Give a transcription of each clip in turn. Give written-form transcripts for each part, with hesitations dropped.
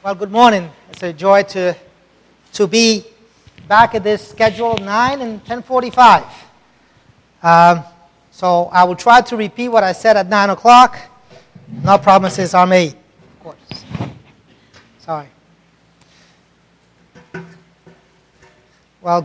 Well, good morning. It's a joy to be back at this schedule 9 and 10:45. So I will try to repeat what I said at 9 o'clock. No promises are made, of course. Sorry. Well,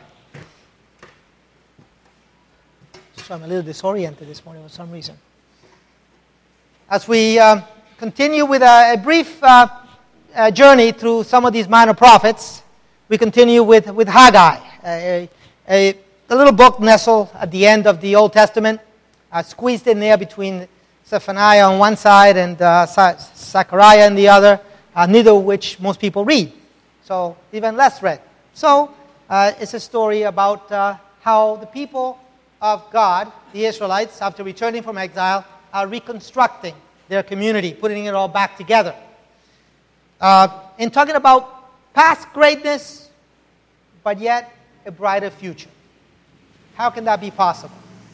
so I'm a little disoriented this morning for some reason. As we continue with a brief journey through some of these minor prophets, we continue with Haggai, a little book nestled at the end of the Old Testament, squeezed in there between Zephaniah on one side and Zechariah on the other, neither of which most people read, so even less read. So it's a story about how the people of God, the Israelites, after returning from exile, are reconstructing their community, putting it all back together. And talking about past greatness, but yet a brighter future. How can that be possible?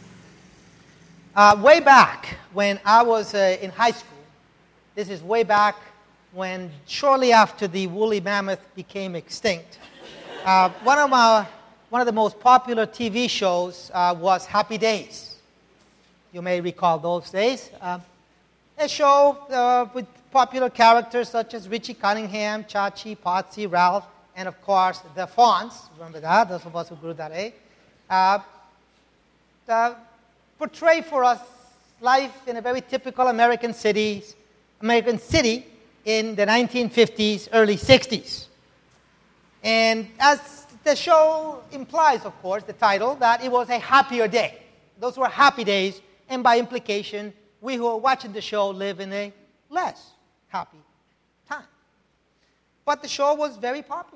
Way back when I was in high school, this is way back when shortly after the woolly mammoth became extinct, one of the most popular TV shows was Happy Days. You may recall those days. A show with popular characters such as Richie Cunningham, Chachi, Potsy, Ralph, and of course the Fonz. Remember that? Those of us who grew that age. Portray for us life in a very typical American city in the 1950s, early 60s. And as the show implies, of course, the title, that it was a happier day. Those were happy days, and by implication, we who are watching the show live in a less happy time. But the show was very popular.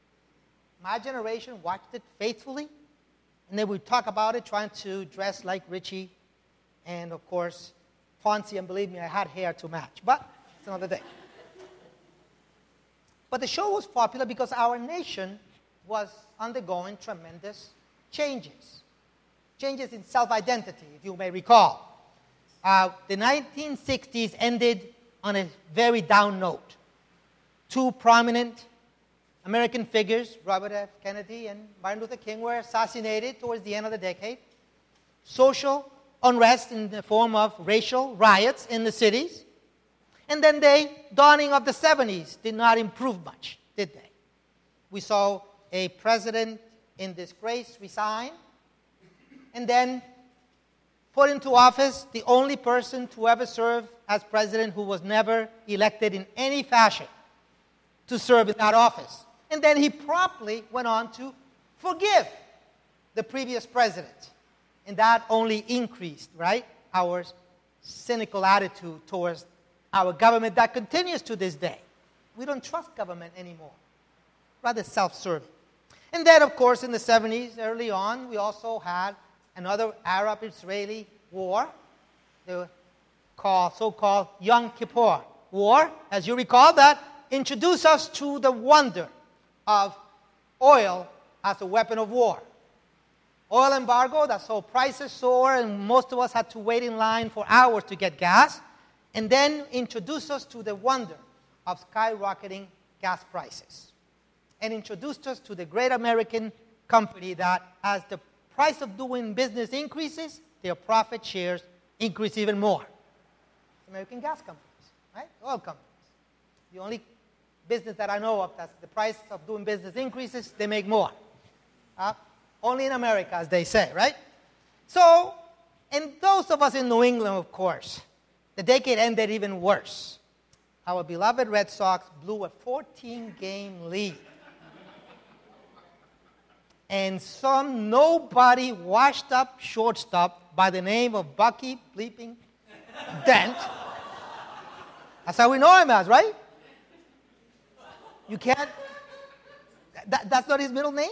My generation watched it faithfully, and they would talk about it, trying to dress like Richie, and of course, Fonzie, and believe me, I had hair to match, but it's another day. But the show was popular because our nation was undergoing tremendous changes. Changes in self-identity, if you may recall. The 1960s ended on a very down note. Two prominent American figures, Robert F. Kennedy and Martin Luther King, were assassinated towards the end of the decade. Social unrest in the form of racial riots in the cities. And then the dawning of the 70s did not improve much, did they? We saw a president in disgrace resign, and then put into office the only person to ever serve as president who was never elected in any fashion to serve in that office. And then he promptly went on to forgive the previous president. And that only increased, right, our cynical attitude towards our government that continues to this day. We don't trust government anymore, rather self-serving. And then, of course, in the 70s, early on, we also had another Arab-Israeli war, the so-called Yom Kippur War, as you recall, that introduced us to the wonder of oil as a weapon of war. Oil embargo that saw prices soar, and most of us had to wait in line for hours to get gas, and then introduced us to the wonder of skyrocketing gas prices, and introduced us to the great American company that, as the price of doing business increases, their profit shares increase even more. American gas companies, right? Oil companies. The only business that I know of that the price of doing business increases, they make more. Only in America, as they say, right? So, and those of us in New England, of course, the decade ended even worse. Our beloved Red Sox blew a 14-game lead. And some nobody washed-up shortstop by the name of Bucky bleeping Dent. That's how we know him as, right? You can't... That's not his middle name?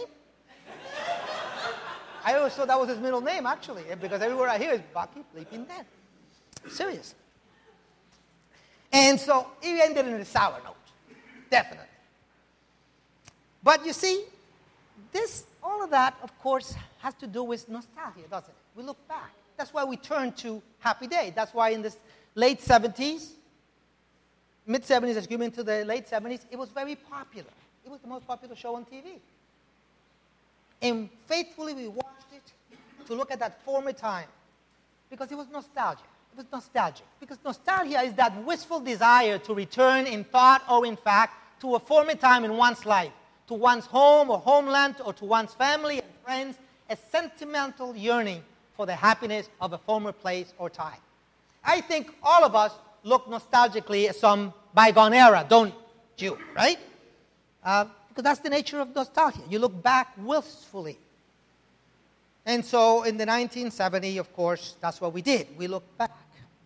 I always thought that was his middle name, actually, because everywhere I hear is Bucky bleeping Dent. Seriously. And so it ended in a sour note, definitely. But you see, all of that, of course, has to do with nostalgia, doesn't it? We look back. That's why we turn to Happy Day. That's why in the late 70s, mid-'70s, excuse me, into the late '70s, it was very popular. It was the most popular show on TV. And faithfully we watched it to look at that former time because it was nostalgia. It was nostalgic. Because nostalgia is that wistful desire to return in thought or in fact to a former time in one's life, to one's home or homeland or to one's family and friends, a sentimental yearning for the happiness of a former place or time. I think all of us look nostalgically at some bygone era, don't you, right? Because that's the nature of nostalgia. You look back wistfully. And so in the 1970s, of course, that's what we did. We looked back.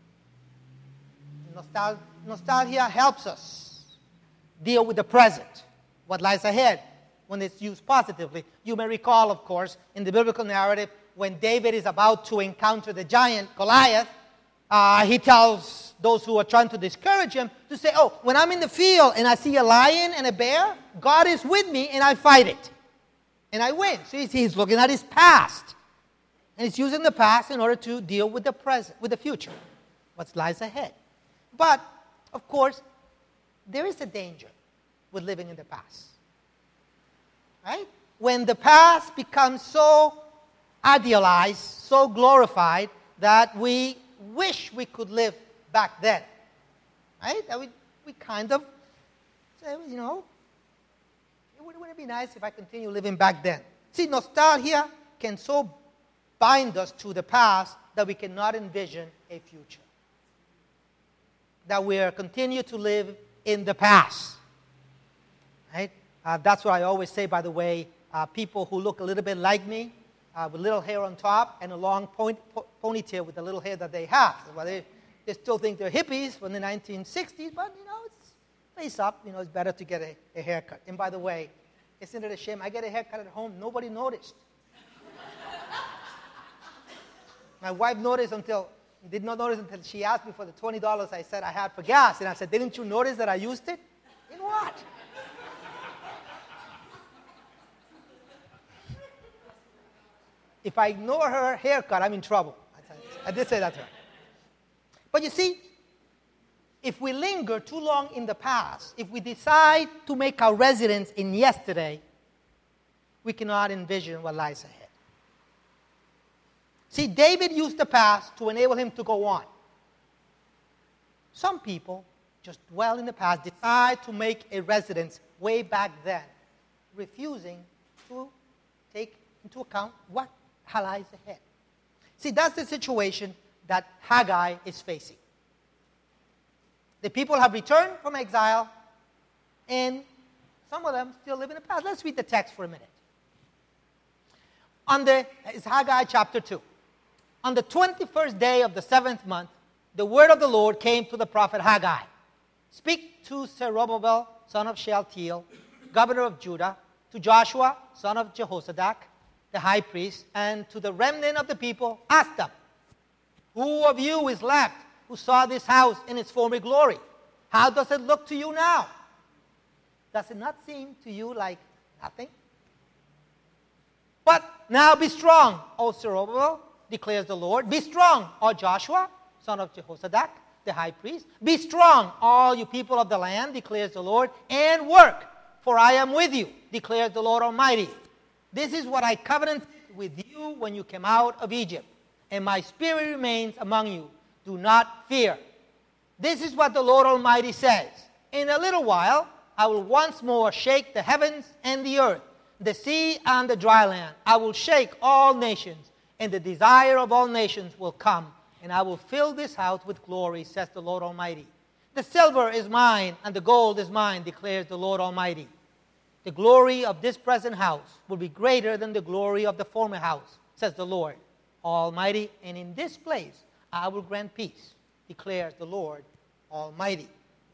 Nostalgia helps us deal with the present, what lies ahead, when it's used positively. You may recall, of course, in the biblical narrative, when David is about to encounter the giant Goliath, he tells those who are trying to discourage him to say, oh, when I'm in the field and I see a lion and a bear, God is with me and I fight it. And I win. So he's looking at his past. And he's using the past in order to deal with the present, with the future, what lies ahead. But, of course, there is a danger with living in the past. Right? When the past becomes so idealized, so glorified, that we wish we could live back then. Right? That we kind of say, you know, wouldn't it be nice if I continue living back then? See, nostalgia can so bind us to the past that we cannot envision a future. That we continue to live in the past. Right? That's what I always say, by the way. People who look a little bit like me, with little hair on top and a long ponytail with the little hair that they have. Well, they still think they're hippies from the 1960s, but, you know, it's face up. You know, it's better to get a haircut. And by the way, isn't it a shame? I get a haircut at home. Nobody noticed. My wife did not notice until she asked me for the $20 I said I had for gas. And I said, didn't you notice that I used it? In what? If I ignore her haircut, I'm in trouble. I did say that to her. But you see, if we linger too long in the past, if we decide to make our residence in yesterday, we cannot envision what lies ahead. See, David used the past to enable him to go on. Some people just dwell in the past, decide to make a residence way back then, refusing to take into account what lies ahead. See, that's the situation that Haggai is facing. The people have returned from exile, and some of them still live in the past. Let's read the text for a minute. It's Haggai chapter 2. On the 21st day of the 7th month, the word of the Lord came to the prophet Haggai. Speak to Zerubbabel, son of Shealtiel, governor of Judah, to Joshua, son of Jehozadak, the high priest, and to the remnant of the people. Ask them, who of you is left who saw this house in its former glory? How does it look to you now? Does it not seem to you like nothing? But now be strong, O Zerubbabel, declares the Lord. Be strong, O Joshua, son of Jehozadak, the high priest. Be strong, all you people of the land, declares the Lord, and work, for I am with you, declares the Lord Almighty. This is what I covenanted with you when you came out of Egypt, and my spirit remains among you. Do not fear. This is what the Lord Almighty says. In a little while, I will once more shake the heavens and the earth, the sea and the dry land. I will shake all nations, and the desire of all nations will come, and I will fill this house with glory, says the Lord Almighty. The silver is mine, and the gold is mine, declares the Lord Almighty. The glory of this present house will be greater than the glory of the former house, says the Lord Almighty, and in this place I will grant peace, declares the Lord Almighty.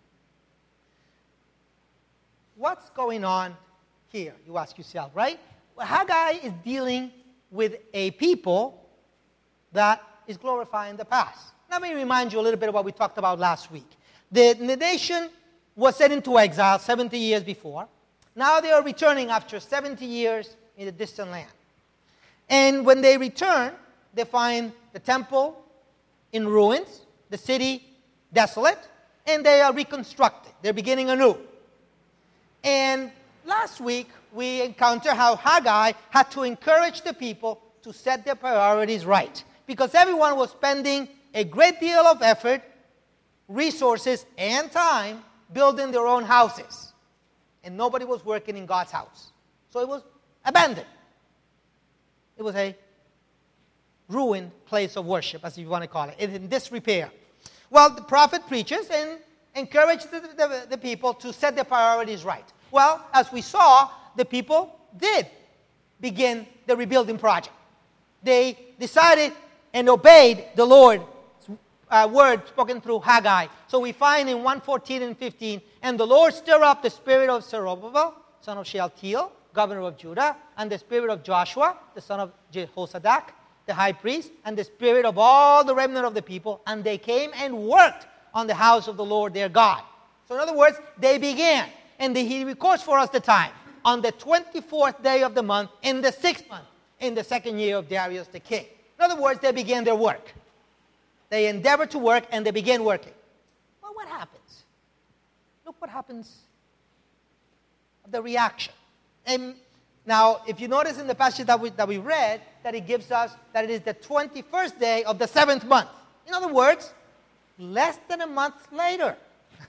What's going on here, you ask yourself, right? Well, Haggai is dealing with a people that is glorifying the past. Let me remind you a little bit of what we talked about last week. The nation was sent into exile 70 years before. Now they are returning after 70 years in a distant land. And when they return, they find the temple in ruins, the city desolate, and they are reconstructing. They're beginning anew. And last week, we encountered how Haggai had to encourage the people to set their priorities right, because everyone was spending a great deal of effort, resources, and time building their own houses. And nobody was working in God's house. So it was abandoned. It was a ruined place of worship, as you want to call it. It's in disrepair. Well, the prophet preaches and encourages the people to set their priorities right. Well, as we saw, the people did begin the rebuilding project. They decided and obeyed the Lord's word spoken through Haggai. So we find in 1:14 and 15, and the Lord stirred up the spirit of Zerubbabel, son of Shealtiel, governor of Judah, and the spirit of Joshua, the son of Jehozadak, the high priest, and the spirit of all the remnant of the people, and they came and worked on the house of the Lord their God. So in other words, they began. And he records for us the time. On the 24th day of the month, in the 6th month, in the 2nd year of Darius the king. In other words, they began their work. They endeavored to work, and they began working. Well, what happens? Look what happens. The reaction. And now, if you notice in the passage that we read, that it gives us that it is the 21st day of the 7th month. In other words, less than a month later.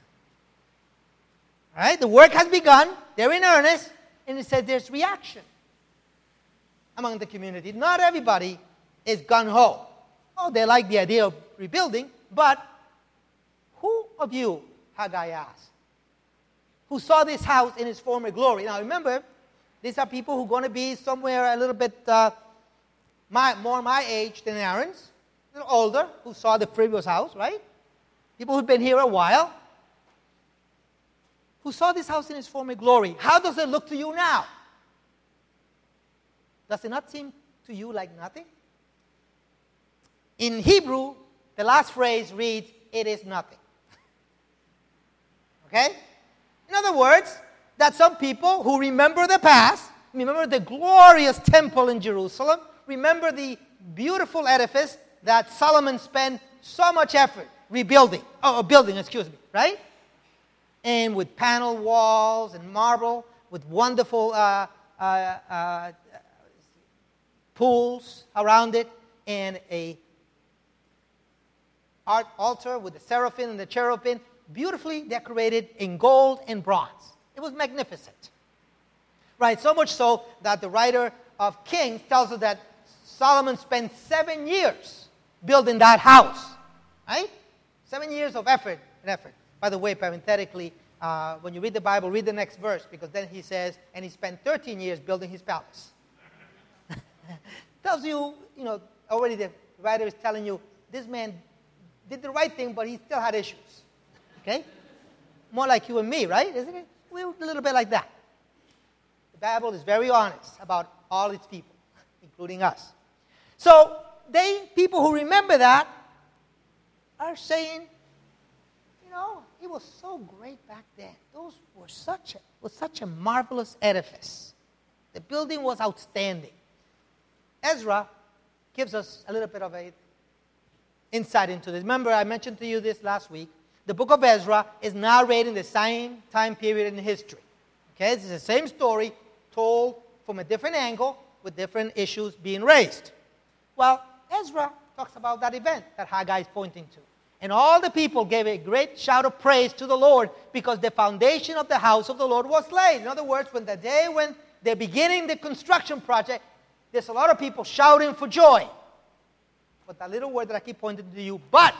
Right? The work has begun. They're in earnest. And it says there's reaction among the community. Not everybody is gung-ho. Oh, they like the idea of rebuilding. But who of you, Haggai asked, who saw this house in its former glory? Now remember, these are people who are going to be somewhere a little bit more my age than Aaron's. A little older, who saw the previous house, right? People who've been here a while. Who saw this house in its former glory. How does it look to you now? Does it not seem to you like nothing? In Hebrew, the last phrase reads, it is nothing. Okay? In other words, that some people who remember the past, remember the glorious temple in Jerusalem, remember the beautiful edifice that Solomon spent so much effort building, right? And with panel walls and marble, with wonderful pools around it, and a art altar with the seraphim and the cherubim, beautifully decorated in gold and bronze. It was magnificent. Right, so much so that the writer of Kings tells us that Solomon spent 7 years building that house. Right? 7 years of effort. By the way, parenthetically, when you read the Bible, read the next verse, because then he says, and he spent 13 years building his palace. Tells you, already the writer is telling you, this man did the right thing, but he still had issues. Okay? More like you and me, right? Isn't it? We're a little bit like that. The Bible is very honest about all its people, including us. So, people who remember that are saying, it was so great back then. Those were such a marvelous edifice. The building was outstanding. Ezra gives us a little bit of an insight into this. Remember, I mentioned to you this last week. The book of Ezra is narrating the same time period in history. Okay, it's the same story told from a different angle with different issues being raised. Well, Ezra talks about that event that Haggai is pointing to. And all the people gave a great shout of praise to the Lord because the foundation of the house of the Lord was laid. In other words, when they're beginning the construction project, there's a lot of people shouting for joy. But that little word that I keep pointing to you, but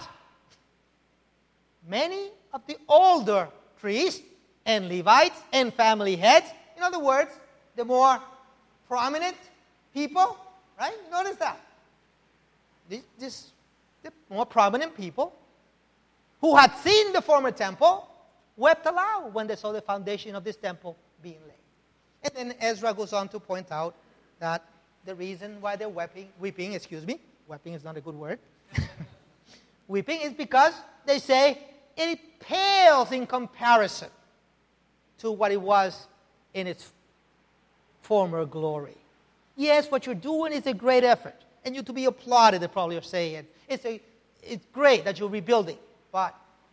many of the older priests and Levites and family heads, in other words, the more prominent people, right? You notice that. The more prominent people who had seen the former temple wept aloud when they saw the foundation of this temple being laid. And then Ezra goes on to point out that the reason why they're weeping is not a good word. Weeping is because they say it pales in comparison to what it was in its former glory. Yes, what you're doing is a great effort, and you're to be applauded, they probably are saying. It's great that you're rebuilding, but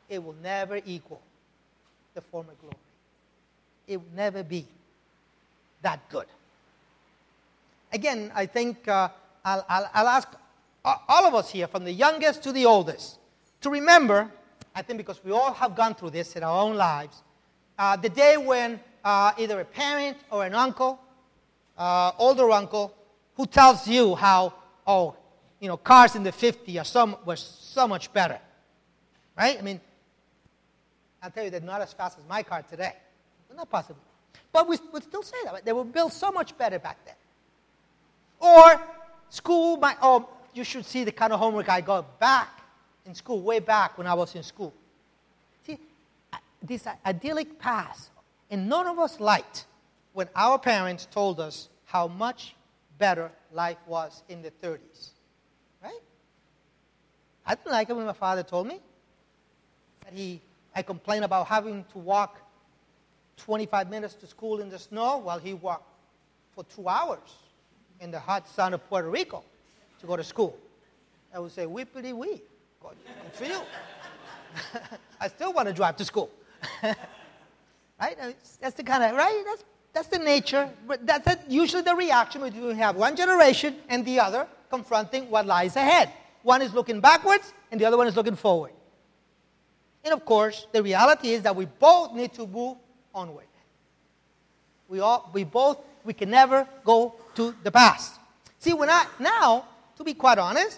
it will never equal the former glory. It will never be that good. Again, I think I'll ask all of us here, from the youngest to the oldest, to remember, I think because we all have gone through this in our own lives, the day when either a parent or an uncle, older uncle, who tells you how, cars in the 50s were so much better. Right? I mean, I'll tell you, they're not as fast as my car today. It's not possible. But we would still say that. They were built so much better back then. Or school, you should see the kind of homework I got back in school, way back when I was in school. See, this idyllic past, and none of us liked when our parents told us how much better life was in the 30s. Right? I didn't like it when my father told me that I complained about having to walk 25 minutes to school in the snow while he walked for 2 hours in the hot sun of Puerto Rico to go to school. I would say, whippity-wee, good for you. I still want to drive to school. Right? That's the kind of, right? That's the nature. But that's usually the reaction when you have one generation and the other confronting what lies ahead. One is looking backwards and the other one is looking forward. And of course, the reality is that we both need to move onward. We can never go to the past. See, now, to be quite honest,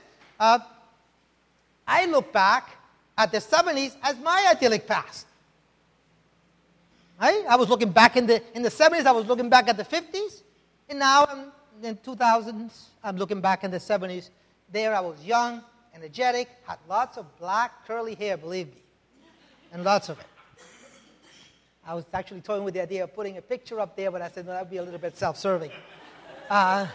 I look back at the 70s as my idyllic past. Right? I was looking back in the 70s, I was looking back at the 50s, and now in 2000s, I'm looking back in the 70s. There I was young, energetic, had lots of black curly hair, believe me, and lots of it. I was actually toying with the idea of putting a picture up there, but I said, no, that would be a little bit self-serving. But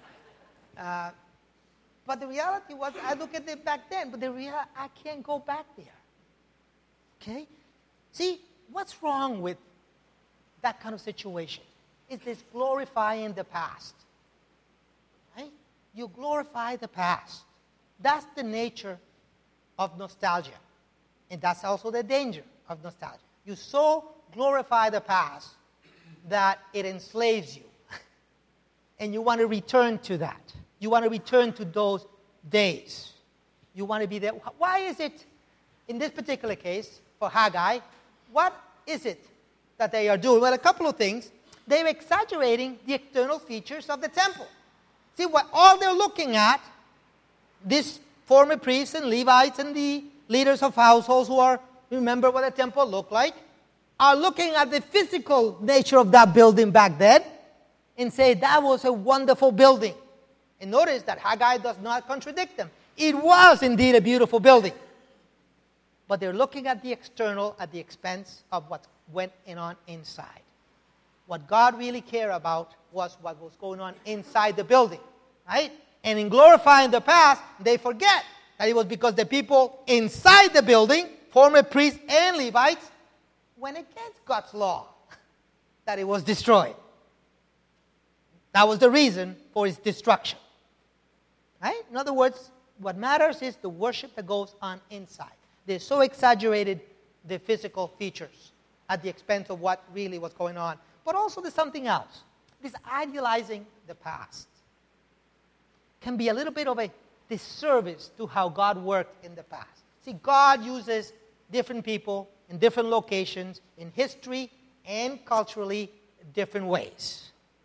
the reality was, I look at it back then, but I can't go back there. Okay? See, what's wrong with that kind of situation? Is this glorifying the past. Right? You glorify the past. That's the nature of nostalgia. And that's also the danger of nostalgia. You so glorify the past that it enslaves you. And you want to return to that. You want to return to those days. You want to be there. Why is it, in this particular case, for Haggai, what is it that they are doing? Well, a couple of things. They're exaggerating the external features of the temple. See, all they're looking at, these former priests and Levites and the leaders of households who remember what the temple looked like, are looking at the physical nature of that building back then and say that was a wonderful building. And notice that Haggai does not contradict them. It was indeed a beautiful building. But they're looking at the external at the expense of what went on inside. What God really cared about was what was going on inside the building. Right? And in glorifying the past, they forget that it was because the people inside the building, former priests and Levites, went against God's law that it was destroyed. That was the reason for its destruction. Right? In other words, what matters is the worship that goes on inside. They so exaggerated the physical features at the expense of what really was going on. But also there's something else. This idealizing the past can be a little bit of a disservice to how God worked in the past. See, God uses different people in different locations, in history and culturally, different ways.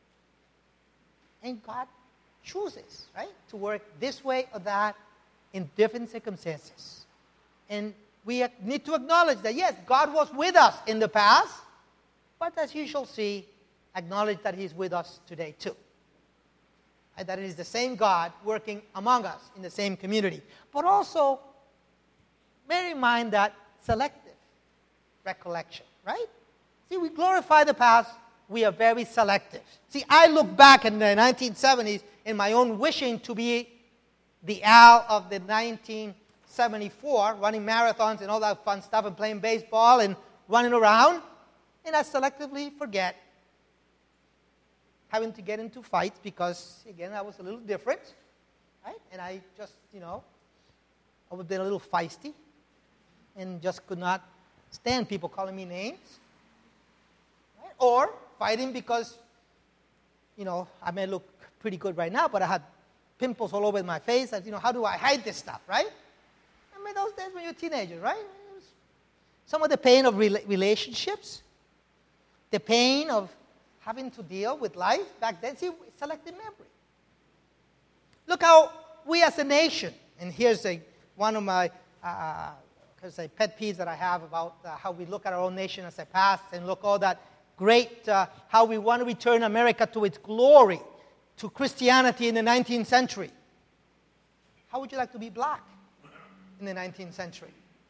And God chooses, right, to work this way or that in different circumstances. And we need to acknowledge that, yes, God was with us in the past, but as you shall see, acknowledge that He's with us today too. And that it is the same God working among us in the same community. But also, bear in mind that selective recollection, right? See, we glorify the past, we are very selective. See, I look back in the 1970s in my own wishing to be the Al of the 1974, running marathons and all that fun stuff and playing baseball and running around, and I selectively forget having to get into fights because, again, I was a little different, right? And I just, I was being a little feisty. and just could not stand people calling me names. Right? Or fighting because, I may look pretty good right now, but I had pimples all over my face. And, how do I hide this stuff, right? I mean, those days when you're a teenager, right? Some of the pain of relationships, the pain of having to deal with life back then. See, selective memory. Look how we as a nation, and here's one of my pet peeves that I have about how we look at our own nation as a past and look all that great, how we want to return America to its glory, to Christianity in the 19th century. How would you like to be black in the 19th century?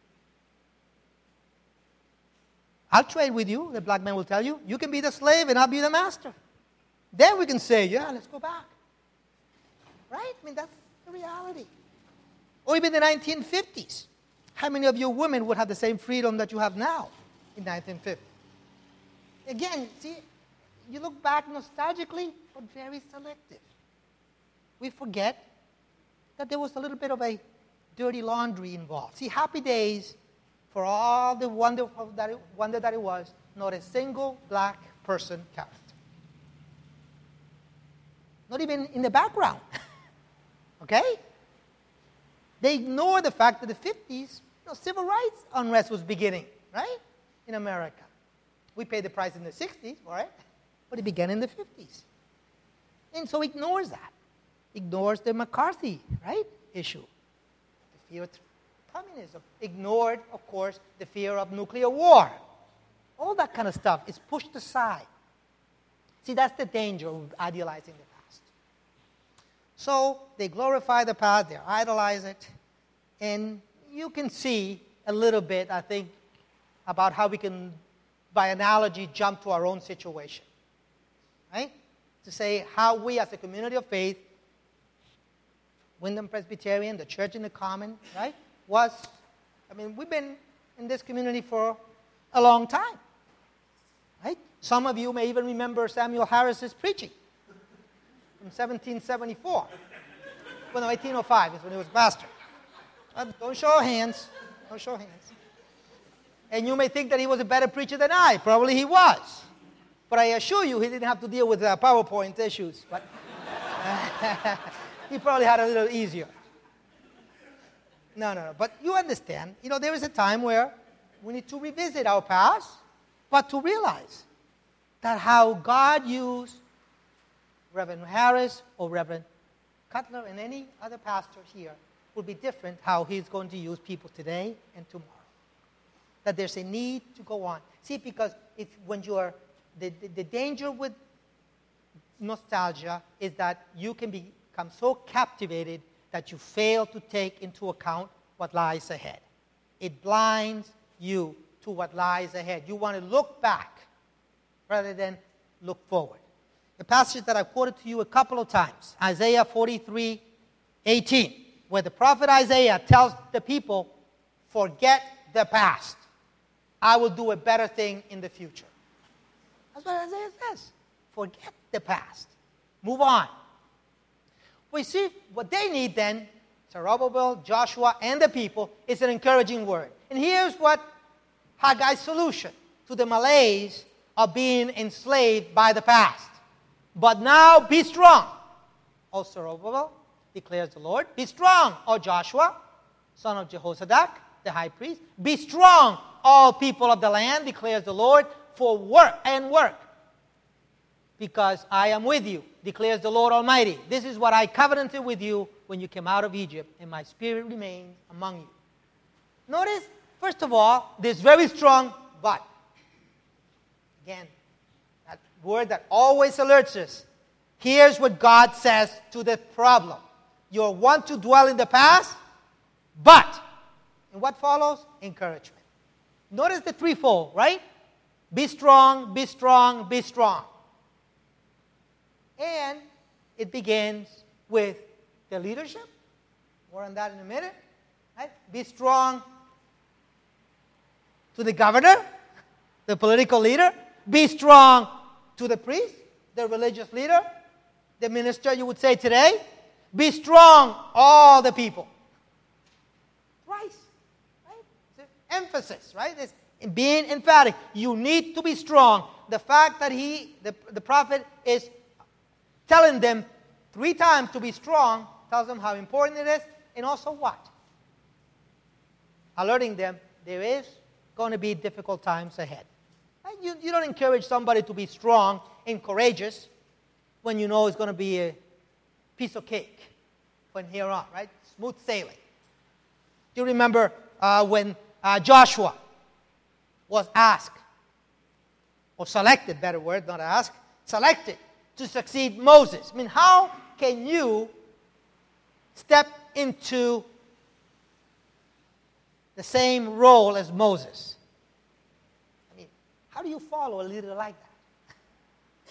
I'll trade with you, the black man will tell you. You can be the slave and I'll be the master. Then we can say, yeah, let's go back. Right? I mean, that's the reality. Or even the 1950s. How many of you women would have the same freedom that you have now in 1950? Again, see, you look back nostalgically, but very selective. We forget that there was a little bit of a dirty laundry involved. See, Happy Days, for all the wonder that it was, not a single black person character. Not even in the background. Okay? They ignore the fact that the 50s, civil rights unrest was beginning, right? In America. We paid the price in the 60s, all right? But it began in the 50s. And so ignores that. Ignores the McCarthy, right, issue. The fear of communism. Ignored, of course, the fear of nuclear war. All that kind of stuff is pushed aside. See, that's the danger of idealizing the past. So they glorify the past, they idolize it, and you can see a little bit, I think, about how we can, by analogy, jump to our own situation. Right? To say how we as a community of faith, Wyndham Presbyterian, the church in the common, right, we've been in this community for a long time. Right? Some of you may even remember Samuel Harris's preaching from 1774. Well, no, 1805 is when he was pastor. Don't show hands. Don't show hands. And you may think that he was a better preacher than I. Probably he was. But I assure you, he didn't have to deal with PowerPoint issues. But he probably had a little easier. No. But you understand, there is a time where we need to revisit our past, but to realize that how God used Reverend Harris or Reverend Cutler and any other pastor here will be different how he's going to use people today and tomorrow. That there's a need to go on. See, because when you are, the danger with nostalgia is that you can become so captivated that you fail to take into account what lies ahead. It blinds you to what lies ahead. You want to look back rather than look forward. The passage that I quoted to you a couple of times, Isaiah 43:18, where the prophet Isaiah tells the people, forget the past. I will do a better thing in the future. That's what Isaiah says. Forget the past. Move on. We see what they need then, Zerubbabel, Joshua, and the people, is an encouraging word. And here's what Haggai's solution to the malaise of being enslaved by the past. But now be strong, O Zerubbabel, declares the Lord. Be strong, O Joshua, son of Jehozadak, the high priest. Be strong, all people of the land, declares the Lord, for work. Because I am with you, declares the Lord Almighty. This is what I covenanted with you when you came out of Egypt, and my spirit remains among you. Notice, first of all, this very strong but. Again, that word that always alerts us. Here's what God says to the problem. You want to dwell in the past, but. And what follows? Encouragement. Notice the threefold, right? Be strong, be strong, be strong. And it begins with the leadership. More on that in a minute. Right? Be strong to the governor, the political leader. Be strong to the priest, the religious leader, the minister, you would say today. Be strong, all the people. Twice. Right? emphasis, right? It's being emphatic. You need to be strong. The fact that the prophet is telling them 3 times to be strong tells them how important it is, and also what? Alerting them there is going to be difficult times ahead. Right? You don't encourage somebody to be strong and courageous when you know it's going to be a piece of cake from here on, right? Smooth sailing. Do you remember when Joshua was asked, or selected, better word, not asked, selected to succeed Moses? I mean, how can you step into the same role as Moses? I mean, how do you follow a leader like that?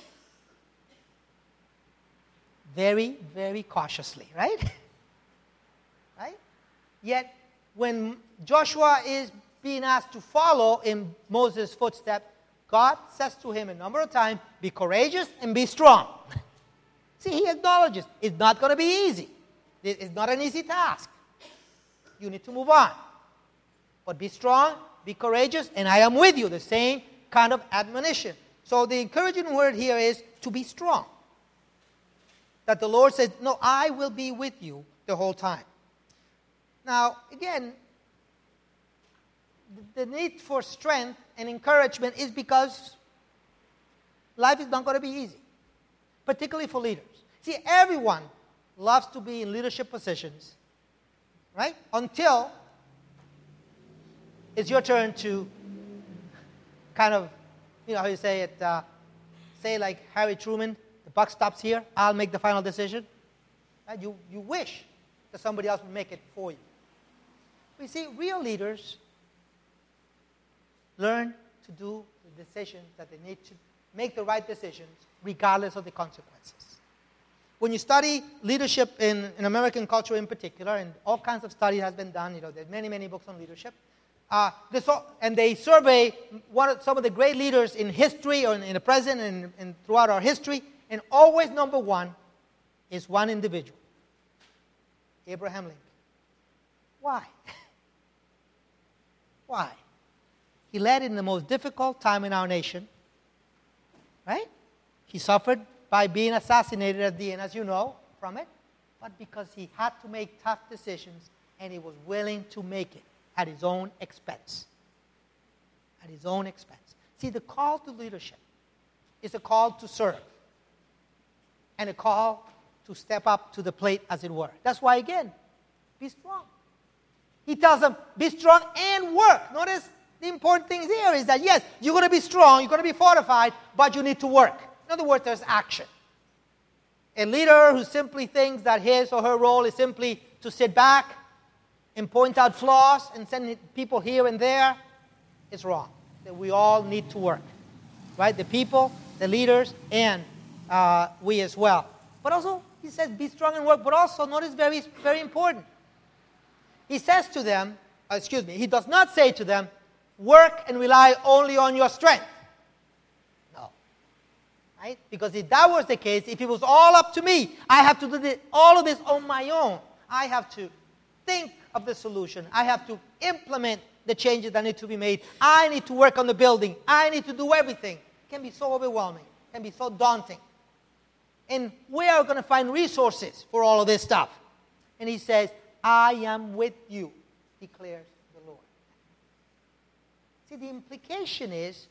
Very, very cautiously, right? Right? Yet, when Joshua is being asked to follow in Moses' footsteps, God says to him a number of times, be courageous and be strong. See, he acknowledges it's not going to be easy. It's not an easy task. You need to move on. But be strong, be courageous, and I am with you. The same kind of admonition. So the encouraging word here is to be strong. That the Lord says, no, I will be with you the whole time. Now, again, the need for strength and encouragement is because life is not going to be easy, particularly for leaders. See, everyone loves to be in leadership positions, right? Until it's your turn to kind of, you know how you say it, say like Harry Truman, the buck stops here, I'll make the final decision. Right? You wish that somebody else would make it for you. We see real leaders learn to do the decisions that they need to make the right decisions regardless of the consequences. When you study leadership in American culture in particular, and all kinds of study has been done, there's many, many books on leadership, and they survey some of the great leaders in history or in the present and throughout our history, and always number one is one individual, Abraham Lincoln. Why? Why? He led in the most difficult time in our nation, right? He suffered by being assassinated at the end, as you know, from it, but because he had to make tough decisions, and he was willing to make it at his own expense. At his own expense. See, the call to leadership is a call to serve, and a call to step up to the plate, as it were. That's why, again, be strong. He tells them, be strong and work. Notice the important thing here is that, yes, you're going to be strong, you're going to be fortified, but you need to work. In other words, there's action. A leader who simply thinks that his or her role is simply to sit back and point out flaws and send people here and there is wrong. That we all need to work, right? The people, the leaders, and we as well. But also, he says, be strong and work, but also, notice very, very important. He says to them, he does not say to them, work and rely only on your strength. No. Right? Because if that was the case, if it was all up to me, I have to do all of this on my own. I have to think of the solution. I have to implement the changes that need to be made. I need to work on the building. I need to do everything. It can be so overwhelming. It can be so daunting. And where are we going to find resources for all of this stuff? And he says, I am with you, declares the Lord. See, the implication is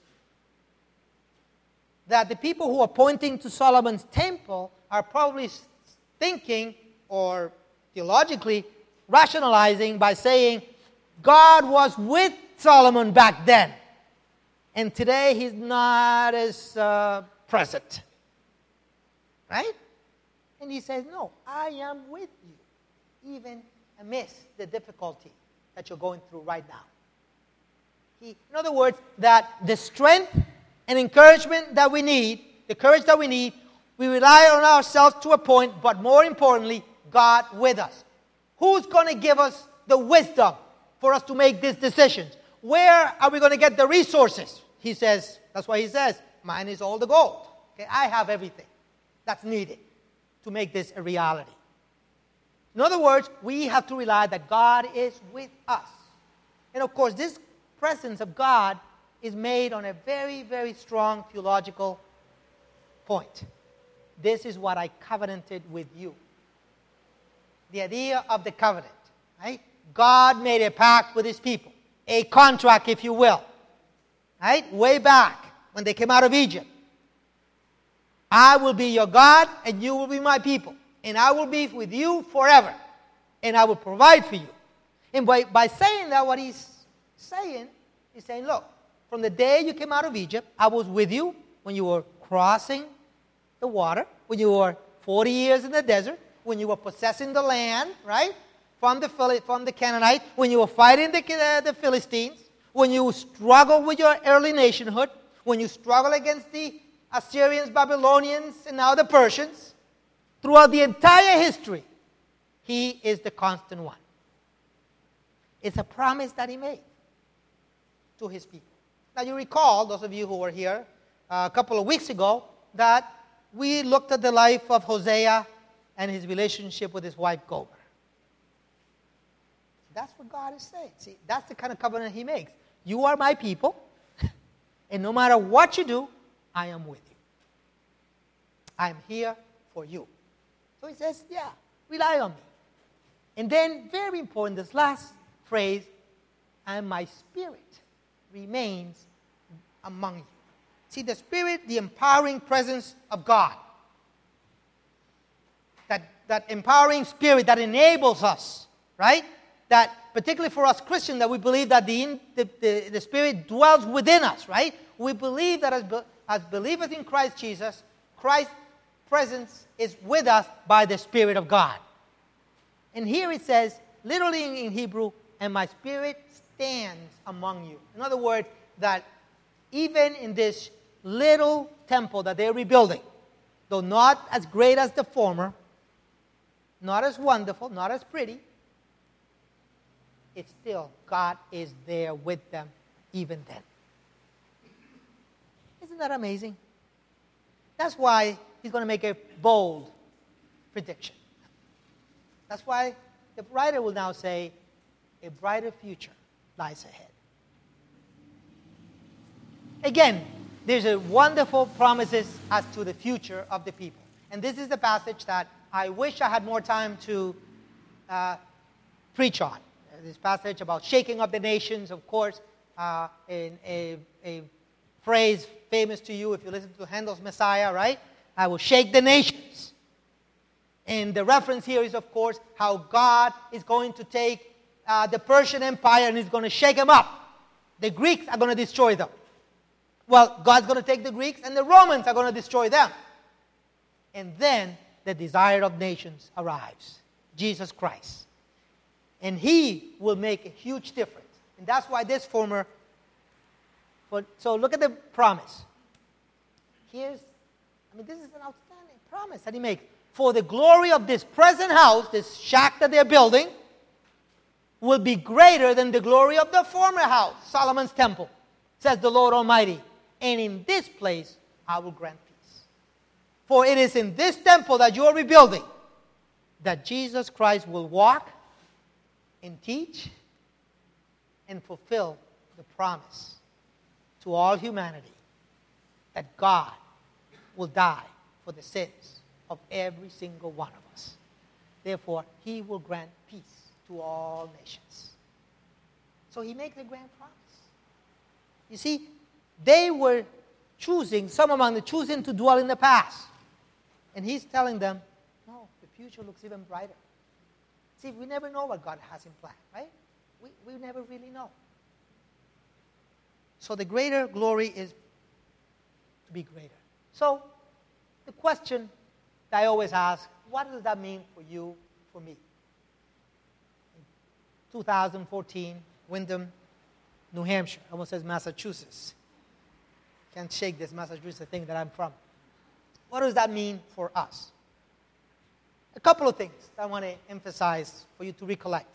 that the people who are pointing to Solomon's temple are probably thinking, or theologically rationalizing by saying, God was with Solomon back then, and today he's not as present. Right? And he says, no, I am with you, even amidst the difficulty that you're going through right now. In other words, that the strength and encouragement that we need, the courage that we need, we rely on ourselves to a point, but more importantly, God with us. Who's going to give us the wisdom for us to make these decisions? Where are we going to get the resources? He says, that's why he says, mine is all the gold. Okay, I have everything that's needed to make this a reality. In other words, we have to rely that God is with us. And of course, this presence of God is made on a very, very strong theological point. This is what I covenanted with you. The idea of the covenant, right? God made a pact with his people, a contract, if you will, right? Way back when they came out of Egypt. I will be your God, and you will be my people. And I will be with you forever. And I will provide for you. And by saying that, what he's saying, look, from the day you came out of Egypt, I was with you when you were crossing the water, when you were 40 years in the desert, when you were possessing the land, right, from the Canaanites, when you were fighting the Philistines, when you struggled with your early nationhood, when you struggled against the Assyrians, Babylonians, and now the Persians. Throughout the entire history, he is the constant one. It's a promise that he made to his people. Now you recall, those of you who were here a couple of weeks ago, that we looked at the life of Hosea and his relationship with his wife Gomer. That's what God is saying. See, that's the kind of covenant he makes. You are my people, and no matter what you do, I am with you. I am here for you. So he says, yeah, rely on me. And then, very important, this last phrase, and my spirit remains among you. See, the Spirit, the empowering presence of God. That empowering Spirit that enables us, right? That, particularly for us Christians, that we believe that the Spirit dwells within us, right? We believe that as believers in Christ Jesus, Christ's presence is with us by the Spirit of God. And here it says, literally in Hebrew, and my Spirit stands among you. In other words, that even in this little temple that they're rebuilding, though not as great as the former, not as wonderful, not as pretty, it's still, God is there with them even then. Isn't that amazing? That's why he's going to make a bold prediction. That's why the writer will now say, a brighter future lies ahead. Again, there's a wonderful promises as to the future of the people. And this is the passage that I wish I had more time to preach on. This passage about shaking up the nations, of course, in a phrase famous to you if you listen to Handel's Messiah, right? I will shake the nations. And the reference here is, of course, how God is going to take the Persian Empire and he's going to shake them up. The Greeks are going to destroy them. Well, God's going to take the Greeks and the Romans are going to destroy them. And then the desire of nations arrives, Jesus Christ. And he will make a huge difference. And that's why this so look at the promise. This is an outstanding promise that he makes. For the glory of this present house, this shack that they're building, will be greater than the glory of the former house, Solomon's temple, says the Lord Almighty. And in this place I will grant peace. For it is in this temple that you are rebuilding that Jesus Christ will walk and teach and fulfill the promise to all humanity that God will die for the sins of every single one of us. Therefore, he will grant peace to all nations. So he makes a grand promise. You see, they were choosing, some among the choosing to dwell in the past. And he's telling them, no, the future looks even brighter. See, we never know what God has in plan, right? We never really know. So the greater glory is to be greater. So the question that I always ask, what does that mean for you, for me? In 2014, Windham, New Hampshire. Almost says Massachusetts. Can't shake this Massachusetts thing that I'm from. What does that mean for us? A couple of things I want to emphasize for you to recollect.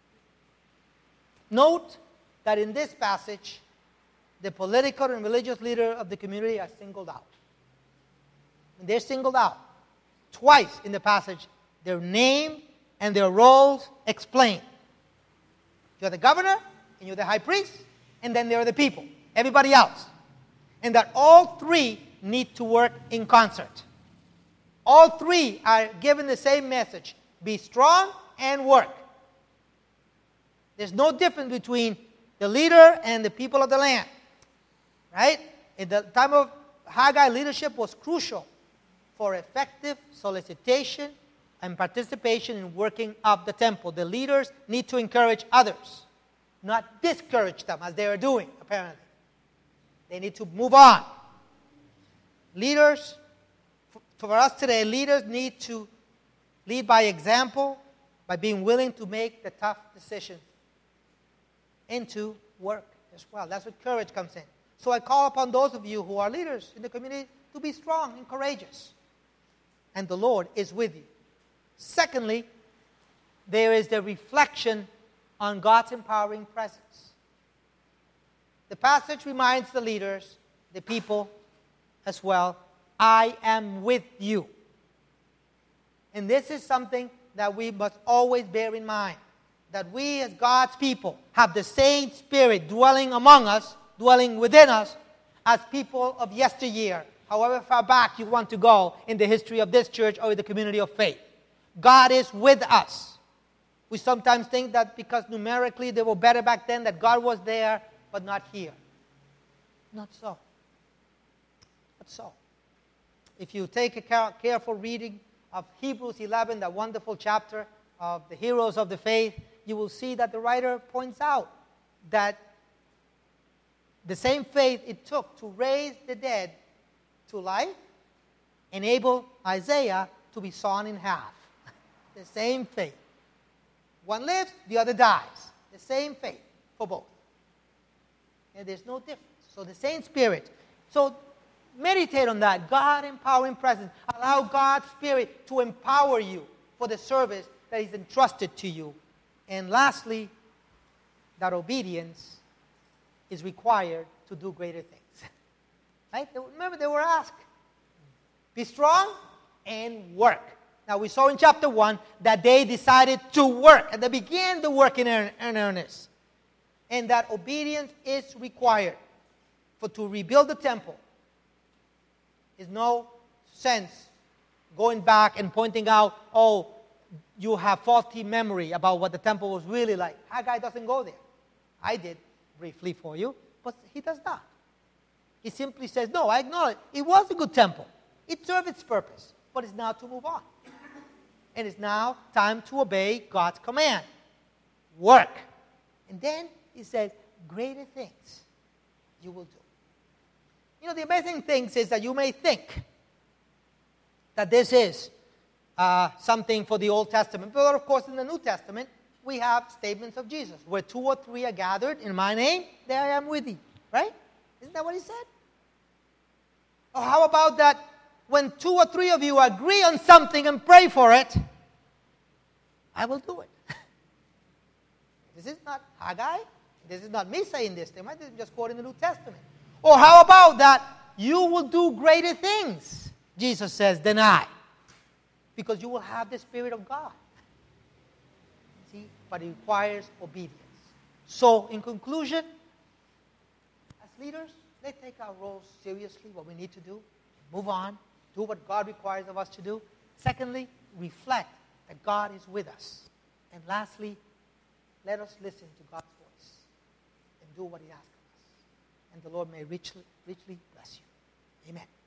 Note that in this passage, the political and religious leader of the community are singled out. And they're singled out. Twice in the passage, their name and their roles explained. You're the governor, and you're the high priest, and then there are the people, everybody else. And that all three need to work in concert. All three are given the same message: be strong and work. There's no difference between the leader and the people of the land. Right? At the time of Haggai, leadership was crucial for effective solicitation and participation in working up the temple. The leaders need to encourage others, not discourage them as they are doing, apparently. They need to move on. Leaders, for us today, leaders need to lead by example, by being willing to make the tough decisions and to work as well. That's where courage comes in. So I call upon those of you who are leaders in the community to be strong and courageous. And the Lord is with you. Secondly, there is the reflection on God's empowering presence. The passage reminds the leaders, the people as well, I am with you. And this is something that we must always bear in mind, that we as God's people have the same Spirit dwelling among us, dwelling within us, as people of yesteryear, however far back you want to go in the history of this church or the community of faith. God is with us. We sometimes think that because numerically they were better back then, that God was there, but not here. Not so. Not so. If you take a careful reading of Hebrews 11, that wonderful chapter of the heroes of the faith, you will see that the writer points out that the same faith it took to raise the dead to life enabled Isaiah to be sawn in half. The same faith. One lives, the other dies. The same faith for both. And there's no difference. So the same Spirit. So meditate on that. God empowering presence. Allow God's Spirit to empower you for the service that He's entrusted to you. And lastly, that obedience is required to do greater things. Right? Remember, they were asked, be strong and work. Now, we saw in chapter 1 that they decided to work, and they began the work in earnest. And that obedience is required. For to rebuild the temple is no sense going back and pointing out, oh, you have faulty memory about what the temple was really like. Haggai doesn't go there. I did briefly for you, but he does not. He simply says, no, I acknowledge it was a good temple. It served its purpose, but it's now to move on. And it's now time to obey God's command. Work. And then he says, greater things you will do. You know, the amazing thing is that you may think that this is something for the Old Testament. But of course, in the New Testament, we have statements of Jesus. Where 2 or 3 are gathered in my name, there I am with thee. Right? Isn't that what he said? Or how about that when 2 or 3 of you agree on something and pray for it, I will do it. This is not Haggai. This is not me saying this. They might just quote in the New Testament. Or how about that you will do greater things, Jesus says, than I. Because you will have the Spirit of God. See? But it requires obedience. So, in conclusion, as leaders, let's take our roles seriously, what we need to do. Move on. Do what God requires of us to do. Secondly, reflect that God is with us. And lastly, let us listen to God's voice and do what He asks of us. And the Lord may richly bless you. Amen.